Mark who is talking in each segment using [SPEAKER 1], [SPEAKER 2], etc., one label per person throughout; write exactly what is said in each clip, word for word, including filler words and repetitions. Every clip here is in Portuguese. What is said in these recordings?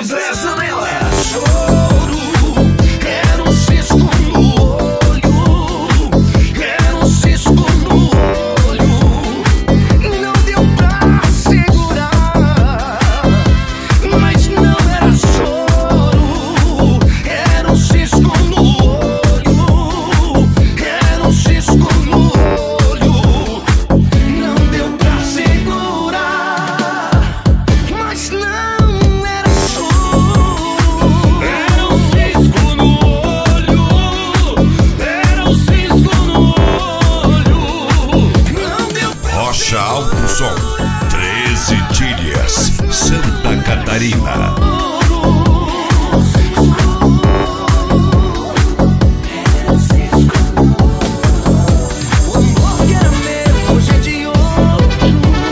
[SPEAKER 1] André Zanella. Choro, era um cisco no olho, era um cisco no olho, não deu pra segurar, mas não era choro, era um cisco no olho, era um cisco no olho, não deu pra segurar, mas não era choro, era um cisco no olho, era um cisco no olho, não deu pra
[SPEAKER 2] Rocha Alto Som, treze Tílias, Santa Catarina.
[SPEAKER 1] O amor que era meu hoje é de outro.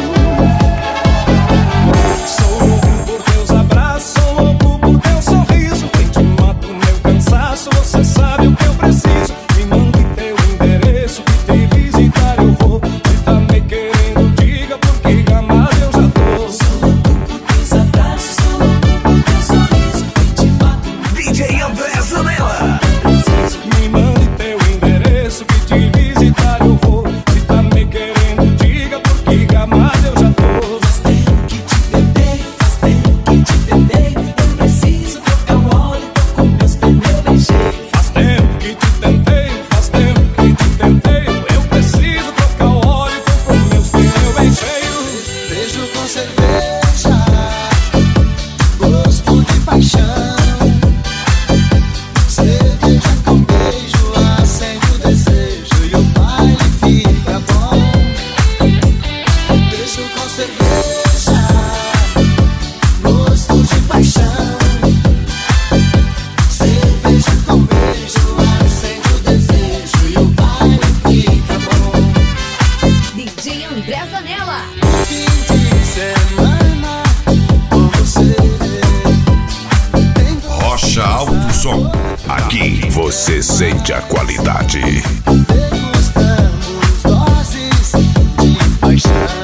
[SPEAKER 3] Sou louco por teus abraços, sou louco por teu sorriso. Quem te mata o meu cansaço, você sabe o que eu preciso. Me mande teu endereço, que te visitar eu vou. Se tá me querendo, diga, porque gamado eu já tô. Sou louco por teus abraços, sou louco por teu sorriso. Quem te mata o meu
[SPEAKER 1] D J André Zanella.
[SPEAKER 3] preciso. Me mande teu endereço, que te visitar eu vou. Se tá me querendo, diga, porque gamado eu já tô.
[SPEAKER 4] Faz tempo que te tentei, faz tempo que te tentei. Eu preciso trocar o óleo, tô com meus pneus bem cheios.
[SPEAKER 3] Faz tempo que te tentei, faz tempo que te tentei. Eu preciso trocar o óleo, tô com meus pneus bem cheios.
[SPEAKER 5] Beijo com cerveja, gosto de paixão. Cerveja com beijo, acende o desejo e o baile fica bom. Beijo com cerveja, gosto de paixão. Cerveja com beijo, acende o desejo e o baile fica bom.
[SPEAKER 6] D J André Zanella.
[SPEAKER 5] Fim de semana com você. Tem
[SPEAKER 2] Rocha Alto Som, aqui você sente a qualidade.
[SPEAKER 5] Degustamos doses de paixão.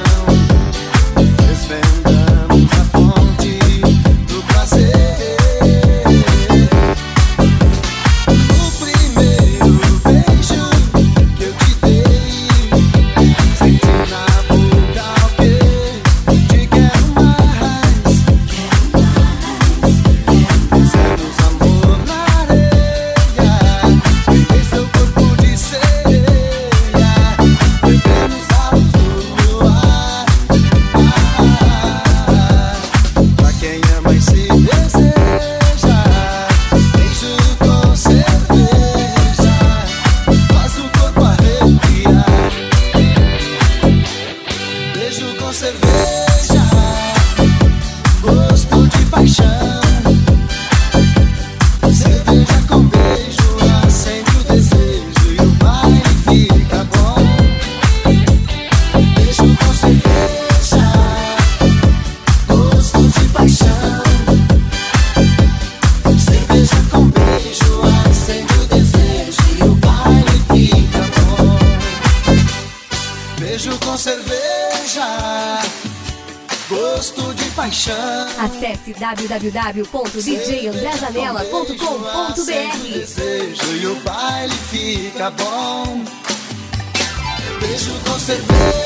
[SPEAKER 5] Desvendamos a fonte do prazer. No primeiro beijo que eu te dei, senti na boca o que te quero mais. Fizemos amor na areia, peguei seu corpo de sereia, bebemos a luz do luar. Pra quem ama e se deseja, beijo com cerveja, faz o corpo arrepiar. Beijo com cerveja, gosto de paixão. Cerveja com beijo, acende o desejo e o baile fica bom. Beijo com cerveja, gosto de paixão. Cerveja com beijo, acende o desejo e o baile fica bom. Beijo com cerveja, gosto de paixão.
[SPEAKER 6] Acesse w w w ponto d j andré zanella ponto com ponto b
[SPEAKER 5] Acende o
[SPEAKER 6] r.
[SPEAKER 5] desejo e o baile fica bom. Beijo com cerveja.